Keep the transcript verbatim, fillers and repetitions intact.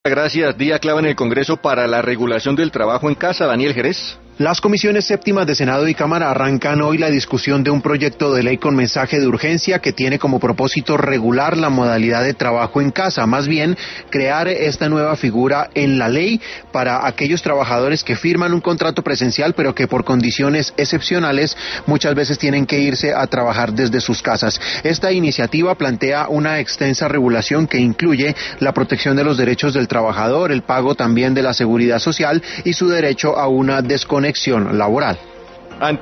Gracias. Día clave en el Congreso para la regulación del trabajo en casa. Daniel Jerez. Las comisiones séptimas de Senado y Cámara arrancan hoy la discusión de un proyecto de ley con mensaje de urgencia que tiene como propósito regular la modalidad de trabajo en casa, más bien crear esta nueva figura en la ley para aquellos trabajadores que firman un contrato presencial pero que por condiciones excepcionales muchas veces tienen que irse a trabajar desde sus casas. Esta iniciativa plantea una extensa regulación que incluye la protección de los derechos del trabajador, el pago también de la seguridad social y su derecho a una desconexión laboral.